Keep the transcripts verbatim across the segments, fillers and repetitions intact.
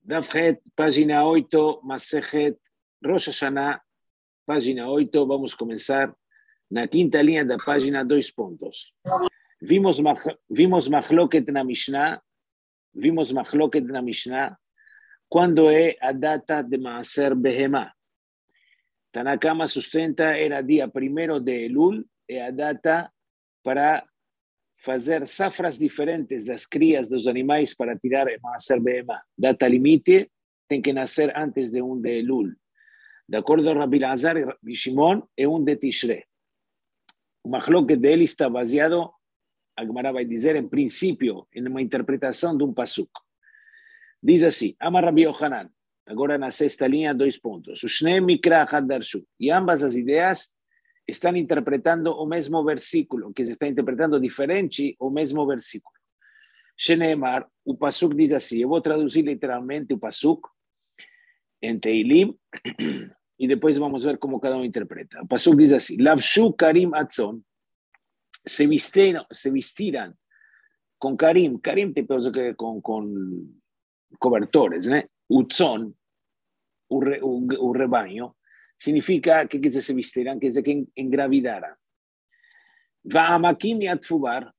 Dafhet, página ocho, Masejet, Rosh Hashanah, página ocho, vamos a comenzar na quinta línea da página, dois pontos. Vimos, vimos Mahloket na Mishnah, vimos Mahloket na Mishnah, quando é a data de Maaser Behemá. Tanakama sustenta era dia primeiro de Elul, é a data para fazer safras diferentes das crias dos animais para tirar Maaser Behemá. Data limite tem que nascer antes de um de Elul. De acordo com Rabbi Lazar e Rabbi Shimon, é um de Tishrei. O Mahloket dele está baseado, a Gemara vai dizer, em princípio, em uma interpretação de um pasuk. Diz assim, Amar Rabbi Yohanan, agora na sexta linha, dois pontos. Ushnei Mikra Had Darshu. E ambas as ideias estão interpretando o mesmo versículo, que se está interpretando diferente o mesmo versículo. Sheneemar, o pasuk diz assim, eu vou traduzir literalmente o pasuk em Teilim, e depois vamos ver como cada um interpreta. O pasuk diz assim, Lavshu Karim Atzon, se vistiram, se vistiram com Karim, Karim tem com, com cobertores, né? O tzon, o, re, o, o rebanho, significa que, que se vistiram, quer dizer que engravidaram. Va'amakim yatfubar,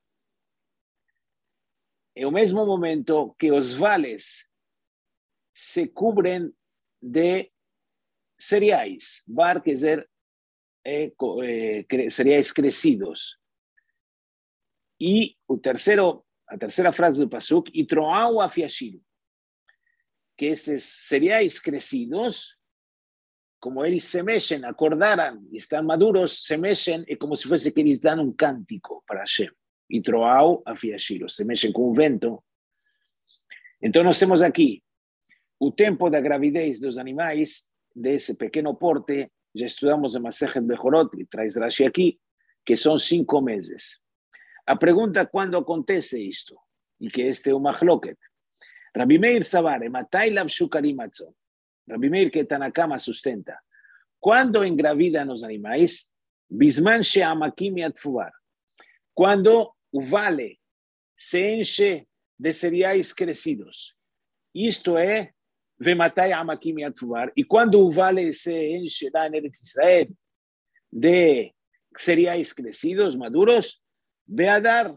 é o mesmo momento que os vales se cobrem de cereais. Bar quer dizer é, é, cereais crescidos. E o terceiro, a terceira frase do pasuk, e troau afiashiru, que estes cereais crescidos, como eles se mexem, acordaram e estão maduros, se mexem, é como se fosse que eles dão um cântico para Hashem. E troau afiashiru, se mexem com o vento. Então nós temos aqui o tempo da gravidez dos animais, desse pequeno porte, já estudamos em Masechet Bechorot, e traz Rashi aqui, que são cinco meses. A pergunta é quando acontece isto, e que este é o Mahloket. Rabbi Meir Savar, Matai Lavshu Karim Atzon. Rabbi Meir, que está na cama, sustenta. Quando engravidam os animais, Bisman She'amakim Yatfubar. Quando o vale se enche de cereais crescidos. Isto é, Vematai Amakim Yatfubar. E quando o vale se enche lá em Eretz Israel de cereais crescidos, maduros, Beadar,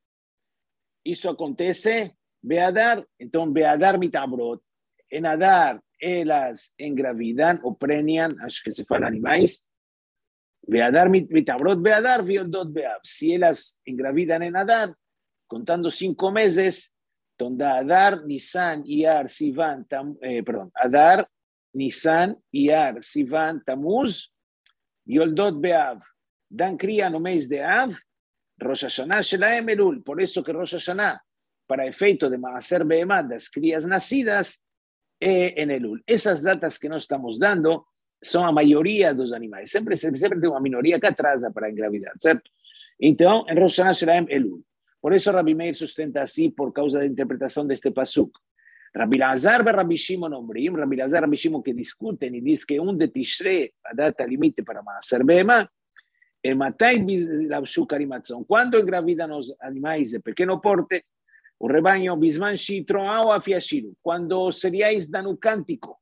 isto acontece, Beadar, então Beadar mitabrot, em Adar elas engravidam ou prenham, acho que se fala animais, Beadar mitabrot, Beadar violdot beab, se elas engravidam em Adar, contando cinco meses, então da Adar, Nisan, Iyar, Sivan, tam, eh, perdão, Adar, Nisan, Iyar, Sivan, Tamuz, violdot beab, dan cria no mês de Av, Rosh Hashanah Shelaem Elul, por isso que Rosh Hashanah, para efeito de Maaser Behemá, das crias nascidas, é em Elul. Essas datas que nós estamos dando são a maioria dos animais. Sempre, sempre tem uma minoria que atrasa para engravidar, certo? Então, em Rosh Hashanah Shelaem Elul. Por isso Rabbi Meir sustenta assim por causa da interpretação deste pasuk. Rabbi Lazar e Rabbi Shimon Omrim, Rabbi Lazar e Rabbi Shimon que discutem e diz que um de Tishrei, a data limite para Maaser Behemá, é Matai Lavshu Karim Atzon. Quando engravidam os animais de pequeno porte, o rebanho Bisman Shi Troau Afiashiru. Quando os cereais dão o cântico,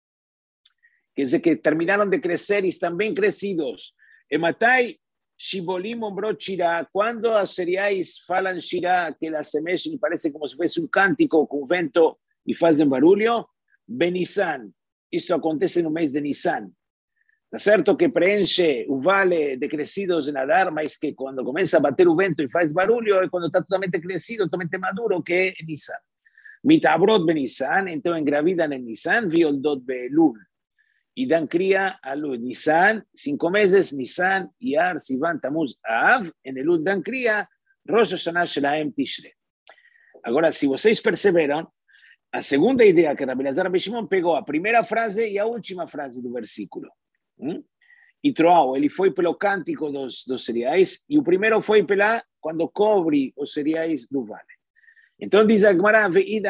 quer dizer que terminaram de crescer e estão bem crescidos. E Matai Shibolim Ombrot Shirah. Quando os cereais falam Shirah, que elas se mexem, parece como se fosse um cântico com vento e fazem barulho, Benisan. Isto acontece no mês de Nisan. Está certo que preenche o vale de crescidos em Adar, mas que quando começa a bater o vento e faz barulho, é quando está totalmente crescido, totalmente maduro, que é Nisan. Mitabrot Benisan, então engravidam em Nisan, violdot Beelul. E dan cria a Luz. Nisan, cinco meses, Nisan, Iyar, Sivan, Tamuz, Av, em Elul dan cria, Rosh Hashanah Shelaem Tishrei. Agora, se vocês perceberam, a segunda ideia que Rabbi Lazar Rabbi Shimon pegou a primeira frase e a última frase do versículo. Hum? E Troau, ele foi pelo cântico dos, dos cereais, e o primeiro foi pela quando cobre os cereais do vale. Então diz a Gemara, de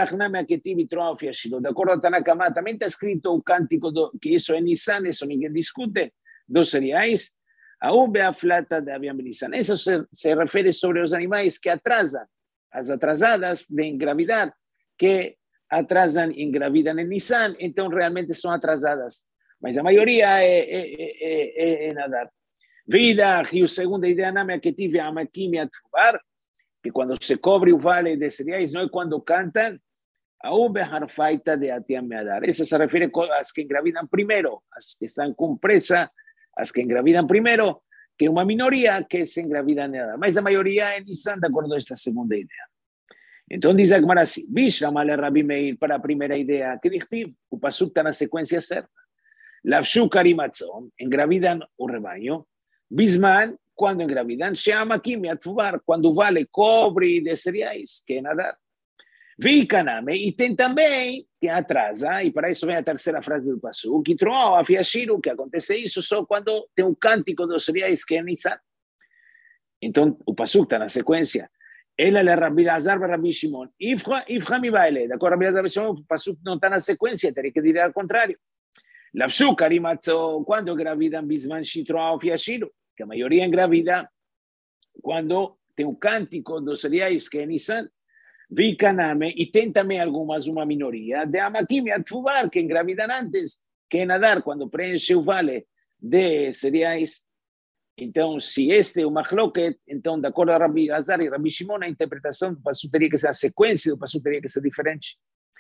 acordo a Tanakama, também está escrito o cântico do, que isso é Nisan, isso ninguém discute, dos cereais, a Ubeaflata de Aviam Nisan. Isso se, se refere sobre os animais que atrasam, as atrasadas de engravidar, que atrasan e engravidam em Nissan, então realmente são atrasadas. Mas a maioria é, é, é, é, é nadar. Vida, e a segunda ideia na que tive a Maquimia Tfubar, que quando se cobre o vale de cereais, não é quando cantam, a Ube Harfaita de Atiam Meadar. Essa se refere às que engravidam primeiro, às que estão com pressa, às que engravidam primeiro, que é uma minoria que se engravida nada. Mas a maioria é Nissan, de acordo com esta segunda ideia. Então diz a Gemara assim, Bishamale Rabi Meir para a primeira ideia, que diz o Pasuk está na sequência certa. Lavshu Karimatzon, engravidam o rebanho, Bisman, quando engravidam, chama Kimia Tfubar, quando vale cobre de cereais, que é nadar. Vi Kaname, e tem também, que atrasa, e para isso vem a terceira frase do Pasuk, que troou a Fiashiro, que acontece isso só quando tem um cântico dos cereais, que é Nissan. Então, o Pasuk está na sequência. Ela é Rabi Lazar e Rabi Shimon. Ifra mi baile. De acordo, Rabi Lazar e Shimon, o Pasuk não está na sequência, teria que dizer ao contrário. Lavshu Karimatzo, quando engravidam Bisman Shitroa Fiashiro, que a maioria engravida quando tem um cântico dos cereais, que é Nissan. Vi Kaname, e tem também algumas, uma minoria, de Amakim e Atfubar, que engravidam antes, que é nadar, quando preenche o vale de cereais. Então, se este é o Machloket, então, de acordo a Rabi Azar e Rabi Shimon, a interpretação do Pasuk teria que ser a sequência do Pasuk teria que ser diferente.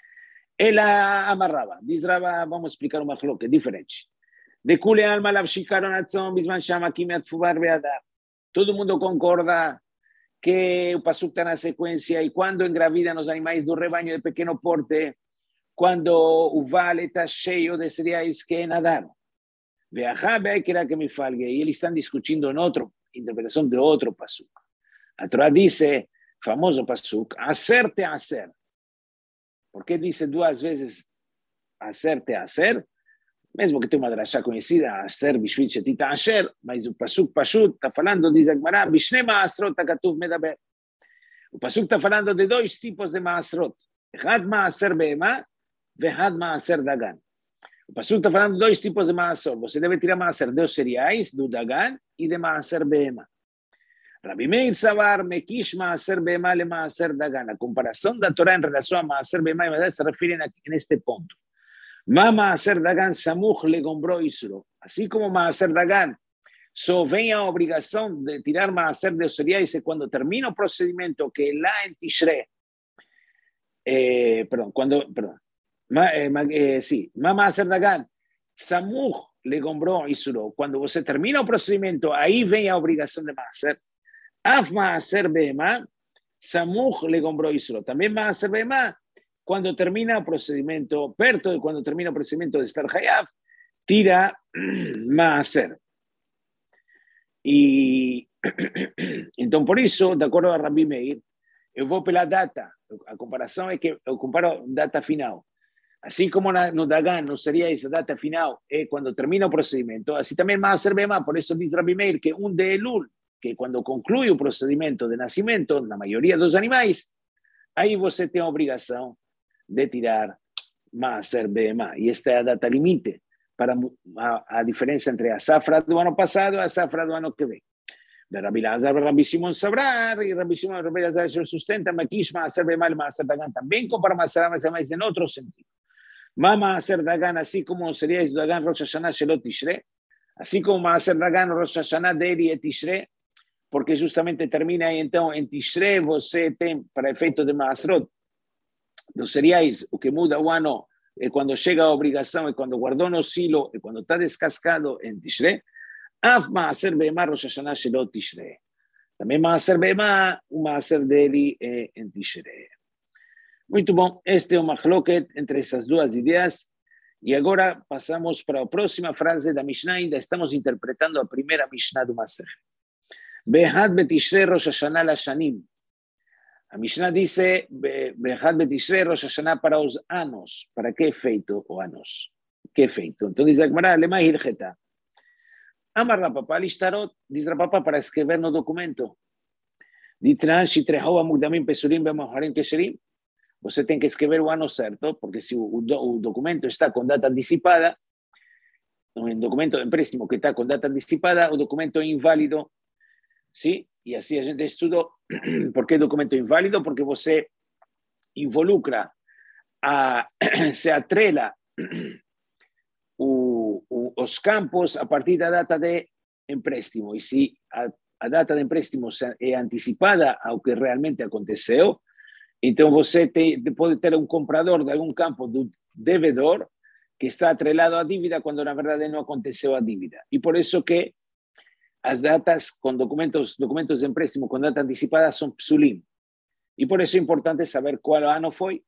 Ela amarrava, diz Rava, vamos explicar o Machloket, diferente. De Kule Alma Lavshikaron Atzon, Bisman Shamakim e Atfubar Beadar. Todo mundo concorda que o Pasuk está na sequência e quando engravidam os animais do rebanho de pequeno porte, quando o vale está cheio de cereais, que é nadar. Veja, ve que era que me falgue. E eles estão discutindo em outra interpretação de outro Pasuk. A Torá diz, famoso Pasuk, acerte a acer. Por que diz duas vezes acerte a acer? Mesmo que tenha uma drachá conhecida, acer bishvil shetita asher, mas o Pasuk Pashut está falando, diz a Gemara, bishne ma'asrot hakatuv medaber. O Pasuk está falando de dois tipos de ma'asrot. Echad ma'aser be'ema, ve'echad ma'aser dagan. O Pasuk está falando de dois tipos de ma'asor. Você deve tirar ma'aser dos cereais, do dagan, e de ma'aser be'ema. Rabi Meir Savar, mekish ma'aser be'ema le ma'aser dagan. A comparação da Torá em relação a ma'aser be'ema e ma'aser se refere neste ponto. Ma ma'aser dagan samuch le gombró isro. Assim como ma'aser dagan só vem a obrigação de tirar ma'aser dos cereais e quando termina o procedimento que lá em Tishrei, eh, perdão, quando, perdão, Ma, eh, ma, eh, sí, Mama Aser Dagan, Samuch le gombró Isuro. Quando você termina o procedimento, aí vem a obrigação de Maaser. Af Maaser Bema, Samuch le gombró Isuro. Também Maaser Bema, quando termina o procedimento, perto de quando termina o procedimento de estar Hayav, tira Maaser. E então, por isso, de acordo a Rabi Meir, eu vou pela data. A comparação é que eu comparo data final. Assim como no Dagan não seria essa data final, é quando termina o procedimento, assim também Maaser Bema, por isso diz Rabi Meir que um de Elul, que quando conclui o procedimento de nascimento, na maioria dos animais, aí você tem a obrigação de tirar Maaser Bema. E esta é a data limite para a, a diferença entre a safra do ano passado e a safra do ano que vem. De Rabi Lazar, Rabi Shimon Sabrar, e Rabi Shimon, Rabi Lazar se sustenta, Makish Maaser Bema e Maaser Dagan também, compara Maaser Bema em outro sentido. Maaser Dagan, assim como seria o Dagan Rosh Hashanah Shelot Tishrei, assim como Maaser Dagan Rosh Hashanah Deri e Tishrei, porque justamente termina aí, então, em Tishrei você tem, para efeito de Maasrot, dos cereais, o que muda o ano é quando chega a obrigação, é quando guardou no silo, é quando está descascado em Tishrei, Af Maaser Bema Rosh Hashanah Shelot Tishrei. Também Maaser Bema, o Maaser Deri é em Tishrei. Muito bom, este é o Machloket entre essas duas ideias. E agora passamos para a próxima frase da Mishnah. Ainda estamos interpretando a primeira Mishnah do Masechet. Behad betishrei Rosh Hashanah lashanim. A Mishnah diz Behad betishrei Rosh Hashanah para os anos. Para que efeito o anos? Que efeito? Então diz a Gemara, lema hilcheta. Amar Rapapa listarot, diz Rapapa para escrever no documento. Ditran shitrehu amugdamim pesurim bemoharim kesherim. Você tem que escrever o ano certo, porque se o, o documento está com data antecipada, um documento de empréstimo que está com data antecipada, o documento é inválido, sim? E assim a gente estudou. Por que documento inválido? Porque você involucra a, se atrela o, o, os campos a partir da data de empréstimo. E se a, a data de empréstimo é antecipada ao que realmente aconteceu, então você tem, pode ter um comprador de algum campo do devedor que está atrelado à dívida quando na verdade não aconteceu a dívida. E por isso que as datas com documentos, documentos de empréstimo com data antecipada são psulim. E por isso é importante saber qual ano foi.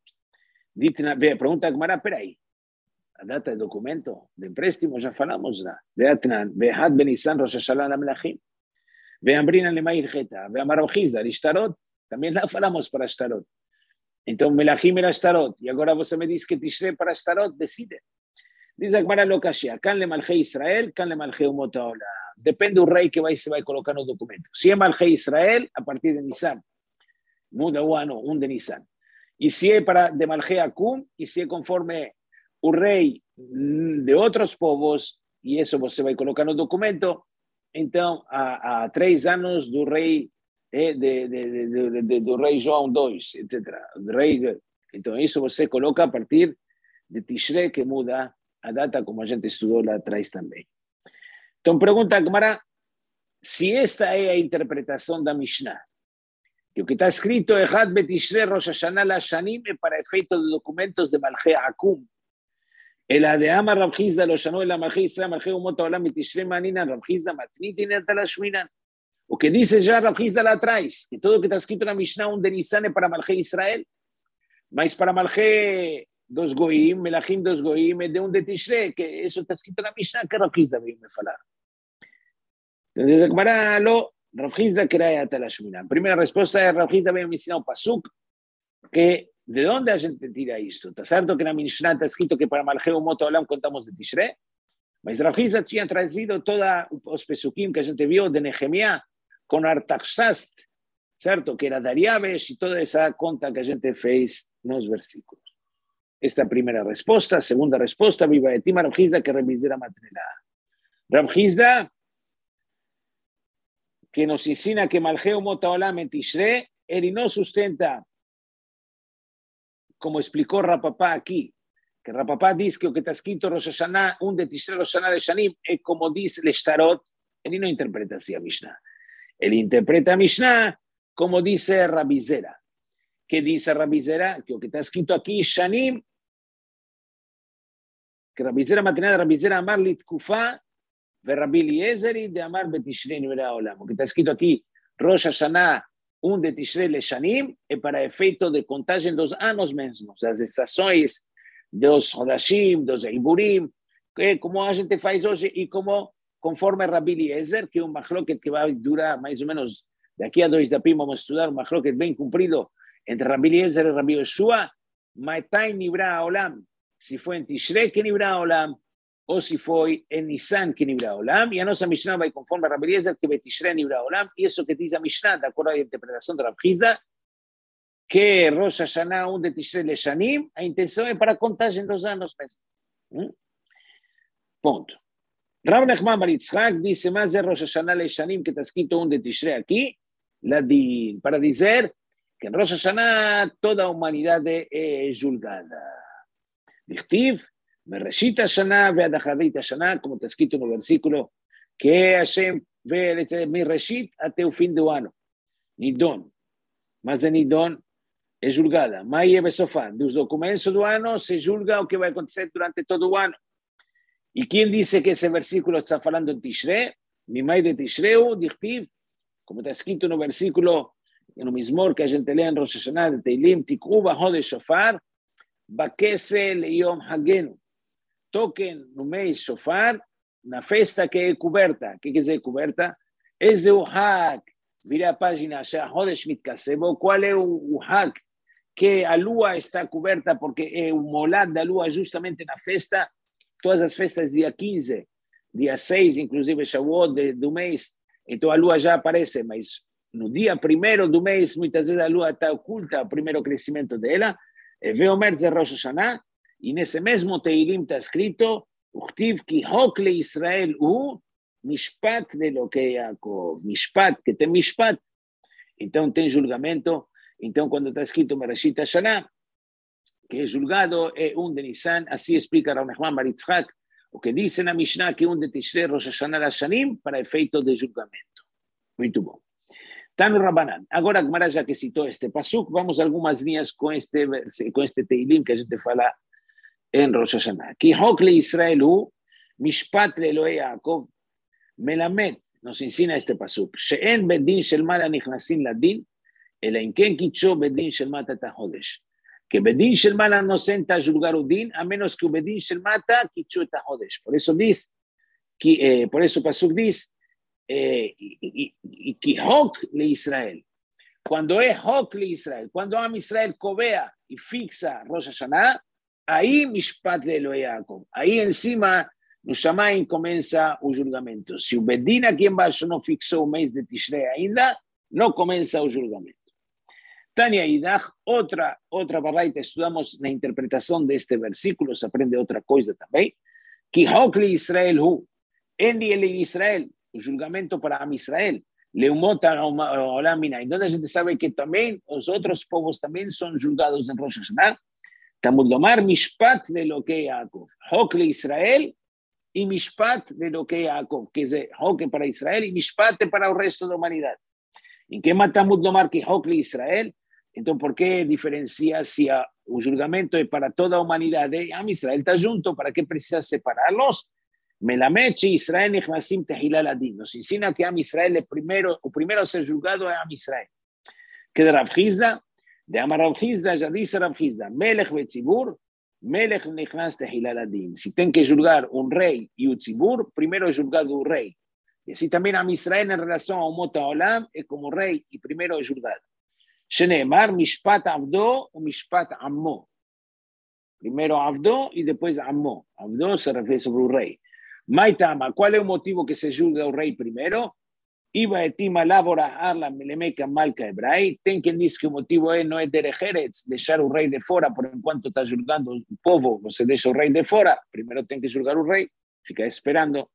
Pergunta a Gemara, peraí, a data de documento de empréstimo já falamos lá. Veatnan, Behad Benissan Rosh Hashanah Melachim, Veambrinan Lemair Geta, Veamar Ojizda, Ishtarot, também lá falamos para Ishtarot. Então, Melachim era Ishtarot, e agora você me diz que Tishrei para Ishtarot, decide. Diz a Gemara Lokashia, Kan le Malchei Israel, Kan le Malchei Umot Haolam. Depende do rei que vai, se vai colocar no documento. Se é Malchei Israel, a partir de Nisan, muda o ano, um de Nisan. E se é para de Malchei Akum, e se é conforme o rei de outros povos, e isso você vai colocar no documento, então, há, há três anos do rei, de, de, de, de, de, do rei João segundo, etcétera. Rei, então, isso você coloca a partir de Tishrei, que muda a data, como a gente estudou lá atrás também. Então, pergunta a Gemara, se esta é a interpretação da Mishnah, que o que está escrito é Had Betishrei Rosh Hashanah Lashanim é para efeito de documentos de Malchei Akum. Ela de Amar Rav Chizda lo Shanu el Malchei Israel Malchei Umot Haolam Betishrei Maninan Rav Chizda Matnit Inet Alashminan. O que dice já Rav Chizda lá atrás, que tudo o que está escrito na Mishnah, um de Nisan é para Malchei Israel, mas para Malchei dos Goim, Melachim dos Goim, é de um de Tishrei, que isso está escrito na Mishnah, que Rav Chizda veio me falar. Então, diz a Gemara, lo, Rav Chizda queria até a Shminan. A primeira resposta é, Rav Chizda veio me ensinar um pasuk, que de onde a gente tira isto? Está certo que na Mishnah está escrito que para Malchei Umot Haolam contamos de Tishrei, mas Rav Chizda tinha trazido todos os pesukim que a gente viu de Nehemiah, com Artaxast, certo? Que era Dariaves e toda essa conta que a gente fez nos versículos. Esta é a primeira resposta. A segunda resposta, viva de Tima Rav Chizda que revisera a maternidade. Rav Chizda, que nos ensina que Malchei Umot Haolam en Tishrei, ele não sustenta, como explicou Rapapá aqui, que Rapapá diz que o que está escrito Rosh Hashanah, um de Tishrei Rosh Hashanah de Shanim, é como diz Leshtarot, ele não interpreta assim a Mishnah. Ele interpreta a Mishnah como dice Rabbi Zera. Que dice Rabbi Zera? Que o que está escrito aqui, Shanim, que Rabbi Zera matinada, Rabbi Zera amar litkufá, ve Rabbi Eliezeri de amar betishrei nivera olam. O que está escrito aqui, Rosh Hashanah, um de Tishrei le Shanim, é para efeito de contagem dos anos mesmos, das estações, dos Hodashim, dos Iburim, que como a gente faz hoje e como conforme Rabbi Eliezer, que é um machloket que vai durar mais ou menos daqui a dois dapim, vamos estudar um machloket bem cumprido entre Rabbi Eliezer e Rabbi Yoshua, Matai Nivra Olam, se foi em Tishrei que Nivra Olam, ou se foi em Nisan que Nivra Olam, e a nossa Mishnah vai conforme Rabbi Eliezer que Betishrei Nivra Olam, e isso que diz a Mishnah, de acordo à interpretação de Rav Chizda, que Rosh Hashanah, um de Tishrei Leshanim, a intenção é para a contagem dos anos mesmo. Hum? Ponto. Rav Nachman bar Yitzhak disse, mas é Rosh Hashanah Leshanim, que está escrito um de Tishrei aqui, para dizer que em Rosh Hashanah toda a humanidade é julgada. Dichtiv, Mereshit Hashanah ve'ad Achavit Hashanah, como está escrito no versículo, que Hashem vê Mereshit até o fim do ano. Nidon. Mas é Nidon é julgada. Maia Besofá, dos documentos do ano se julga o que vai acontecer durante todo o ano. E quem disse que esse versículo está falando em Tishrei? Mimai de Tishreu, Dichtiv, como está escrito no versículo, no Mizmor que a gente lê em Rosh Hashanah de Teilim, Tikru b'Chodesh Shofar, Bakesel Yom Hagenu. Toquem no mês Shofar, na festa que é coberta. O que quer dizer coberta? Esse é o Hag. Vira a página, Hodesh Mitkasebo. Qual é o Hag? Que a lua está coberta porque é o molad da lua justamente na festa. Todas as festas dia quinze, dia seis, inclusive Shavuot do mês, então a lua já aparece, mas no dia primeiro do mês, muitas vezes a lua está oculta, o primeiro crescimento dela, vê o mês de Rosh Hashanah, e nesse mesmo Teilim está escrito, Uchtiv ki hok le Israel u mishpat de lo que Yaakov, mishpat, que tem mishpat, então tem julgamento, então quando está escrito Mereshit Hashanah, que es julgado es un de Nisan, así explica Rav Nachman bar Yitzhak, o que dice en la Mishnah que un de Tishrei Rosh Hashanah Lashanim para efecto de julgamento. Muy bom. Tanu Rabbanan. Agora, Gemara já que citou este pasuk, vamos a algumas linhas com este, com este Teilim que a gente fala em Rosh Hashanah. Ki hok le Israel hu, mishpat le Elohei Yaakov, melamed, nos ensina este pasuk, she'en bedin shel mala nichnasin ladin, אלא אם כן קידשו בדין של מטה את החודש. כי בדין של מעלה no senta a julgar o din, a menos que o bedin shel mata קידשו את החודש. Por eso dice, que, eh, por eso pasuk dice, eh, y, y, y hok le Israel. Cuando es hok le Israel, cuando Am Israel covea y fixa Rosh Hashanah, ahí mishpat le Elohei Yaakov. Ahí encima no Shamayim comienza o julgamento. Si o bedin aqui embaixo no fixou o mês de Tishrei ainda, no comienza o julgamento. Tania Idach, otra, otra barraita, estudiamos la interpretación de este versículo, se aprende otra cosa también. Ki hok li Israel hu, en li Israel, o julgamento para Am Israel, leumota olam minay. Donde a gente sabe que también los otros povos también son julgados en Rosh Hashanah. Tamud lomar mishpat de lo que Yaakov. Hok li Israel y mishpat de lo que Yaakov, que es hok para Israel y mishpat para el resto de la humanidad. ¿En qué matamos lomar que hok li Israel? Entonces, ¿por qué diferencia si a, el julgamento es para toda la humanidad? De Am Israel está junto, ¿para qué precisa separarlos? Melamechi Israel nichnasim tehilal adin. Nos enseña que Am Israel es primero, o primero a ser juzgado es Am Israel. Que de Rav Hizda, de Amar Rav Hizda, ya dice Rav Hizda, Melech vetzibur, Melech nichnas tehilal adin. Si tienen que juzgar un rey y un tzibur, primero es juzgado un rey. Y así también Am Israel en relación a Umot Haolam es como rey y primero es juzgado. Sheneemar, Mishpat Avdo o Mishpat Ammo. Primero Avdo y después Ammo. Avdo se refiere sobre un rey. Maitama, ¿cuál es el motivo que se juzga un rey primero? Iba etima labora arla melemeka malka hebrai. Ten quien dice que el motivo es, no es de Eretz, dejar un rey de fuera, por en cuanto está juzgando un povo, no se deja un rey de fuera. Primero tiene que juzgar un rey, fica esperando.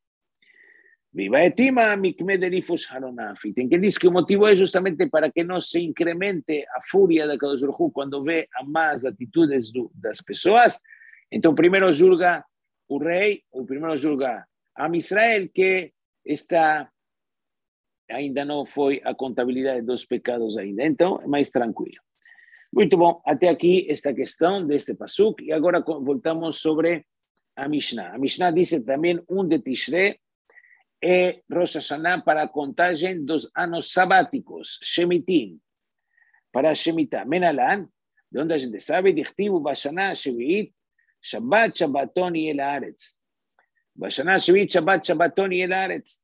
Viva etima mikme derifus haronafi. Ten que dice que el motivo es justamente para que no se incremente a furia de Kadosh Baruj Hu cuando ve a más actitudes de las personas. Entonces primero juzga un rey, o primero juzga a Israel que está ainda no fue a contabilidad de dos pecados ainda. Entonces, más tranquilo. Muy bien, hasta aquí esta cuestión de este pasuk y ahora voltamos sobre a Mishnah. A Mishnah dice también un de Tishrei e Rosh Hashanah para contagem dos anos sabáticos, Shemitim, para Shemitah. Menalan, de onde a gente sabe, Dichtivu Bashanah Shevi'it, Shabbat Shabbaton y el Haaretz. Bashanah Shevi'it, Shabbat Shabbaton y el Haaretz.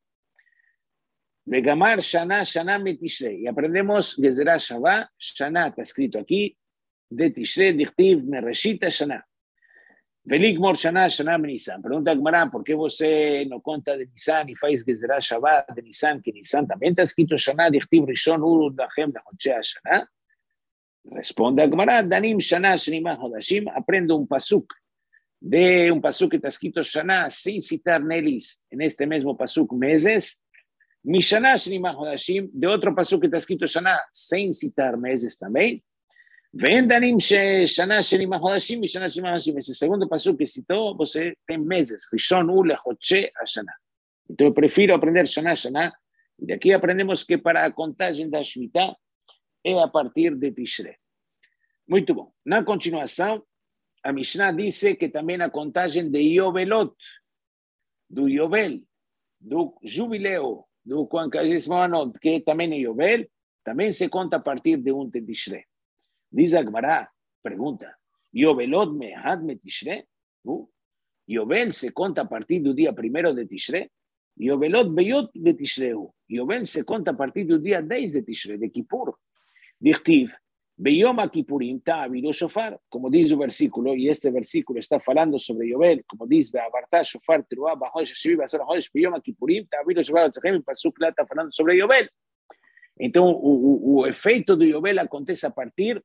Vegamar Shana Shana Metishrei. Y aprendemos Gezerah Shabbat, Shana está escrito aquí, de Tishrei, Dichtiv Mereshita Shana. Velikmor Shana Shana Nisan. Pregunta Gemara, ¿por qué você no conta de Nisan y faz Gezerah Shabbat de Nisan? Que Nisan también está escrito Shana, Dichtiv Rishon Uru Dachem Lechodshei Shana. Responde Gemara, Danim Shana Shnimah Hodashim. Aprendo un pasuk de un pasuk que está escrito Shana sin citar Nelis en este mismo pasuk meses. Mi Shana Shnimah Hodashim, de otro pasuk que está escrito Shana sin citar meses también. Ven Danim Shana Shnimah Hodashim, mi Shana Shnimah Hodashim. Ese segundo pasuk que citó, você tem meses. Rishon Ur Lechodshei Shana. Entonces prefiero aprender Shana Shana. Y de aquí aprendemos que para a contagem da Shemitah é a partir de Tishrei. Muito bom. Na continuação, a Mishnah dice que também a contagem de Yovelot, do Yovel, do jubileu, do quinquagésimo ano, que também é Yovel, também se conta a partir de um de Tishrei. Diz a Gemara, pergunta, Yovelot mehad me Tishrei? Uh, Yovel se conta a partir do dia primeiro de Tishrei? Yovelot beyot de Tishrei. Yovel se conta a partir do dia dez de Tishrei, de Kippur. Dichtiv, Beyom Kippurim ta'aviru shofar, como dice el versículo, y este versículo está hablando sobre Yovel, como dice, Be'avarta shofar teruah b'chodesh hashivi b'asar chodesh Beyom Kippurim ta'aviru shofar atzechem, el pasuk está hablando sobre Yovel. Entonces, o, o, o efeito do Yovel acontece a partir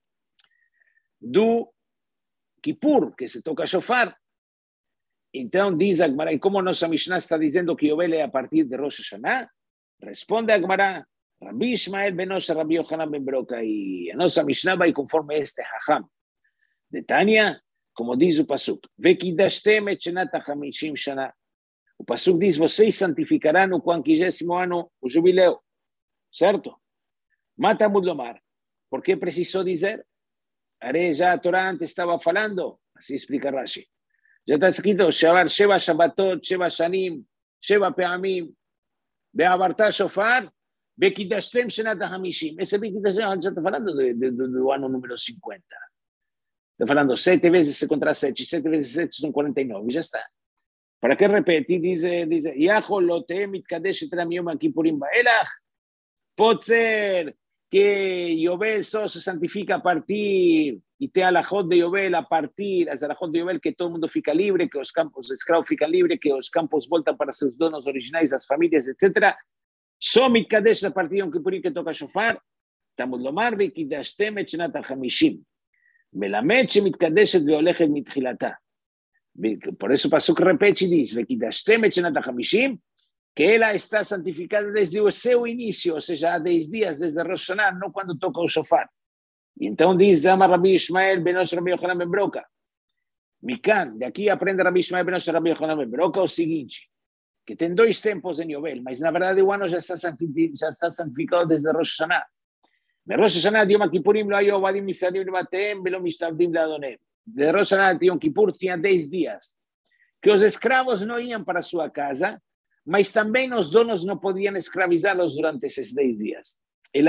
do Kippur, que se toca shofar. Entonces, dice a Gemara, ¿y cómo nossa Mishnah está diciendo que Yovel es a partir de Rosh Hashanah? Responde a Gemara, Rabbi Ishmael ben Osher, Rabbi Yochanan ben Berokai. A nossa Mishnah vai conforme este Hacham. De Tânia, como diz o Pasuk, Vekidashtem et shenat hamishim shana. O Pasuk diz, vocês santificarão no quinquagésimo ano o jubileu, certo? Mata Mudlomar. Por que precisou dizer? Are, já a Torá antes estava falando, assim explica Rashi. Já está escrito, Shavar Sheva Shabbatot, Sheva Shanim, Sheva Peamim, Beavartá Shofar, Bekidashtem Shenat HaMishim. Esse Bekidashtem já está falando do, do, do ano número cinquenta. Está falando sete vezes se contra sete, sete vezes sete são quarenta e nove, já está. Para que repetir, diz, diz, Yachol lotem mitkadesh etam yom kippurim ba'elach. Pode ser que Yobel só se santifica a partir, e tem alajot de Yobel a partir, as alajot de Yobel que todo mundo fica livre, que os campos escravos ficam livres, que os campos voltam para seus donos originais, as famílias, etcétera. Só mitkadesh a partir de Yom Kippurim que toca shofar, Tamud lomar vekidashtem et shenat hamishim. Melamed shemitkadeshet veolechet mitchilata. Por eso Pasuk repete e diz, vekidashtem et shenat hamishim, que ela está santificada desde o seu início, ou seja, há dez dias, desde Rosh Hashanah, não quando toca o shofar. E então diz, Amar Rabbi Ishmael benosh Rabbi Yochanan ben Broca. Mikan, de aqui aprende Rabbi Ishmael benosh Rabbi Yochanan ben Broca o seguinte, que tem dois tempos em Yobel, mas na verdade o ano já está santificado, já está santificado desde Rosh Hashanah. De Rosh Hashanah de Yom Kippurim lo hayo vadim miftadim lebatem velo mishtabdim leadonem. De Rosh Hashanah de Yom Kippur tinha dez dias, que os escravos não iam para sua casa, mas também os donos não podiam escravizá-los durante esses dez dias.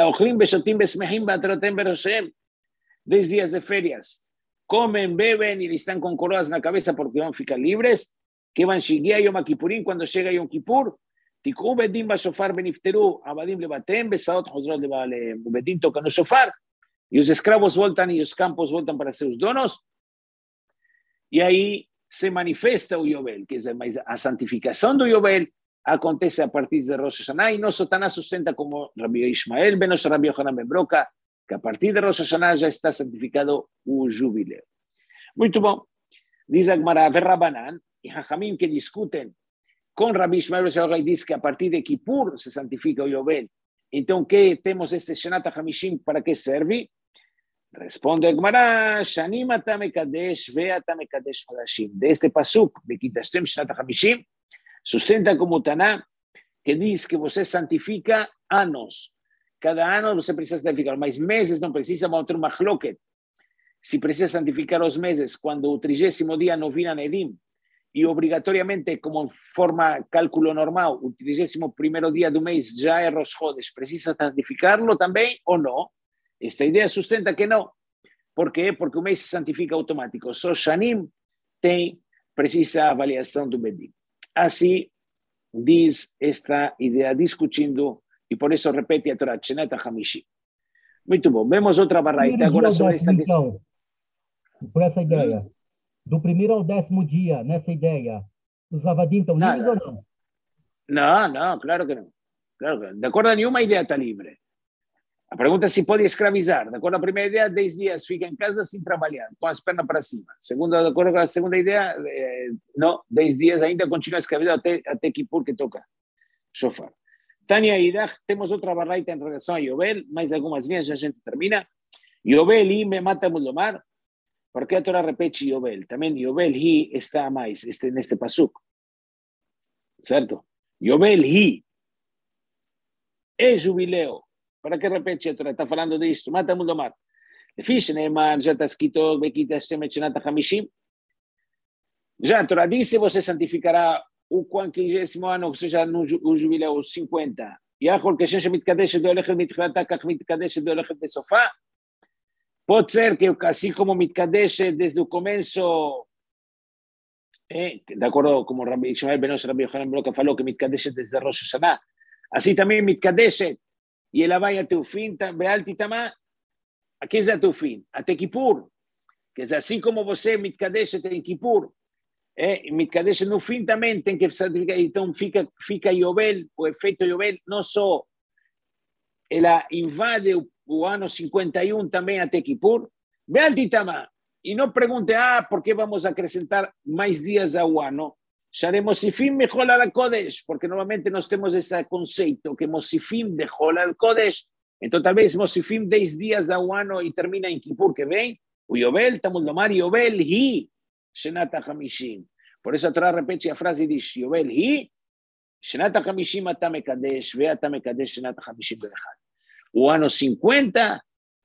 Dez dias de férias. Comem, bebem e estão com coroas na cabeça porque vão ficar livres. Que vão chegar a Yom Kippurim, quando chega Yom Kippur, Tikku bedim bashofar benifteru, abadim lebatem, besaot hozrot lebalem. O bedim toca no shofar, e os escravos voltam e os campos voltam para seus donos. E aí se manifesta o Yobel, quer dizer, mas a santificação do Yobel acontece a partir de Rosh Hashanah, e não Sotaná sustenta como Rabbi Ishmael benosh Rabbi Yochanan ben Broca, que a partir de Rosh Hashanah já está santificado o jubileu. Muito bom. Diz a Gemara, Verrabanan, e Hachamim que discutem com Rabbi Ishmael e diz que a partir de Kippur se santifica o Yobel. Então, que temos este Shenat HaMishim, para que serve? Responde a Gemara, Shanim ata mekadesh ve'ata mekadesh chodashim. Deste pasuk, Bekidashtem Shenat HaMishim, sustenta como Taná, que diz que você santifica anos. Cada ano você precisa santificar, mas meses não precisa, vamos ter uma chloket. Se precisa santificar os meses, quando o trigésimo dia não vira Nedim, e obrigatoriamente, como forma cálculo normal, o trigésimo primeiro dia do mês já é Rosh Chodesh, precisa santificar-lo também ou não? Esta ideia sustenta que não. Por quê? Porque o mês se santifica automático. Só Shanim tem, precisa avaliação do Bedim. Assim diz esta ideia, discutindo, e por isso repete a Torá, Shenat HaMishim. Muito bom. Vemos outra barraita agora sobre esta questão. Por essa ideia. Hum? Do primeiro ao décimo dia, nessa ideia, os avadim estão livres ou não? Não, não, claro que não. Claro que não. De acordo a nenhuma ideia está livre. A pergunta é se pode escravizar. De acordo à primeira ideia, dez dias fica em casa sem trabalhar, com as pernas para cima. Segundo, de acordo com a segunda ideia, eh, não, dez dias ainda continua escravizado até, até Kippur que toca shofar. Tânia e Idach, temos outra barraita em relação a Yobel, mais algumas linhas, já a gente termina. Yobel e me mata Mudlomar. ¿Por qué a Torah repete Yobel? También Yobel hi está más este, en este pasuk. ¿Cierto? Yobel hi es jubileo. ¿Para qué repete a Torah? Está hablando de esto. Mata Mudlomar. Fish Neymar ya está escrito Bekidashtem et Shenat HaMishim. Já a Torah disse, você santificará o quinquagésimo ano, ou seja, no o jubileu cinquenta. Yachol Keshem Shemitkadesh Beolechet Mitchilata Kach Mitkadesh Beolechet Besofá. Pode ser que, assim como Mitkadesh desde o começo, eh, de acordo com Rabbi Ishmael benosh Rabbi Yochanan ben Broca falou que Mitkadesh desde Rosh Hashanah, assim também Mitkadesh, e ela vai até o fim, Beal Titamá, aqui é até o fim, até Kippur, quer dizer, assim como você Mitkadesh tem Kippur, eh, Mitkadesh no fim também tem que santificar, então fica, fica Yobel, o efeito Yobel, não só ela invade o o ano cinquenta e um também até Kippur, Beal Titamá, e não pergunte, ah, por que vamos acrescentar mais dias ao ano? Sharei Mosifim Mechol al Kodesh, porque normalmente nós temos esse conceito, que Mosifim de Chol al Kodesh, então talvez Mosifim dez dias ao ano e termina em Kippur que vem, O Yovel, Tamud Lomar, Yovel hi, Shenat HaChamishim. Por eso a Torah repete a frase e diz, Yovel hi, Shenat HaChamishim ata mekadesh, ve'ata mekadesh Shenat HaChamishim be'echad. O ano cinquenta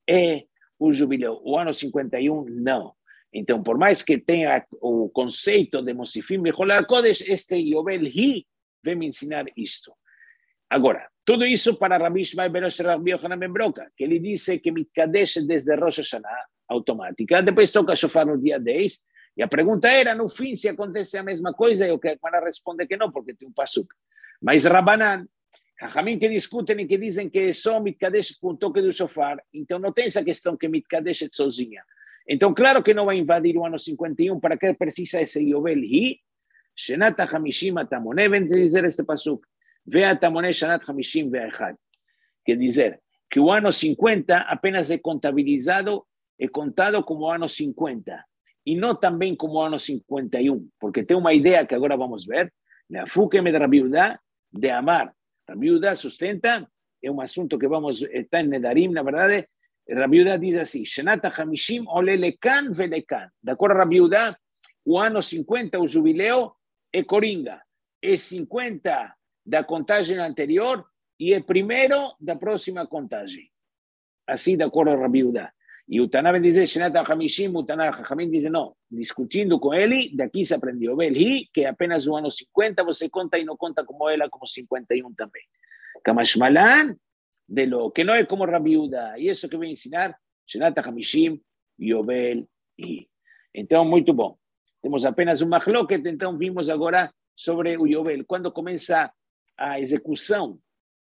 é o jubileu, o ano cinquenta e um não. Então, por mais que tenha o conceito de Mosifim Bechol Kodesh, este Yovel hi vem me ensinar isto. Agora, tudo isso para Rabi Ishmael ben Osher Rabi Yochanan ben Broca, que ele disse que Mitkadesh desde Rosh Hashanah, automática, depois toca shofar no dia dez, e a pergunta era, no fim, se acontece a mesma coisa, e o que a Gemara responde que não, porque tem um pasuk. Mas Rabanan, Hachamim que discutem e que dizem que só Mitkadesh com o toque do shofar, então não tem essa questão que Mitkadesh é sozinha. Então, claro que não vai invadir o ano cinquenta e um, para que precisa esse Yovel hi, Shenat HaChamishim Atamoneh, vem dizer este pasuk, Ve'atamoneh Shenat HaChamishim ve'echad. Quer dizer, que o ano cinquenta apenas é contabilizado, é contado como o ano cinquenta, e não também como o ano cinquenta e um, porque tem uma ideia que agora vamos ver, na Fukem de Rabi Yehuda, de Amar. Rabi Yehuda sustenta, é um assunto que vamos, está em Nedarim, na verdade, Rabi Yehuda diz assim, Shenat HaChamishim ole lekan velekan. De acordo a Rabi Yehuda, o ano cinquenta, o jubileu, é coringa, é cinquenta da contagem anterior e é primeiro da próxima contagem. Assim, de acordo a Rabi Yehuda. E o Taná diz, Shenat HaChamishim, o Taná HaChamim diz, não, discutindo com ele, daqui se aprendeu, Belhi, que é apenas o ano cinquenta, você conta e não conta como ela, como cinquenta e um também. Kamashmalan, de lo que não é como Rabi Yehuda, e isso que vem ensinar, Shenat HaChamishim, Yovel, e. Então, muito bom. Temos apenas um machloket, então vimos agora sobre o Yovel. Quando começa a execução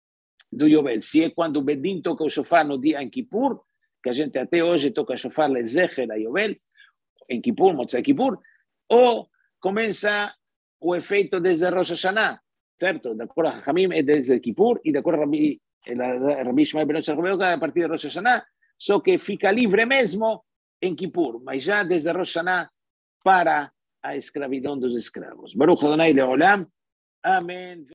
do Yovel, se é quando o Bedin toca o shofar no dia em Kippur, que a gente até hoje toca shofar lezecher a Yovel, em Kippur, Motzai Kippur, ou começa o efeito desde Rosh Hashanah, certo? De acordo a Hamim é desde Kippur, e de acordo a Rabi, Rabi Ishmael ben Osher Rabi a partir de Rosh Hashanah, só que fica livre mesmo em Kippur, mas já desde Rosh Hashanah para a escravidão dos escravos. Baruch Adonai Leolam. Amém.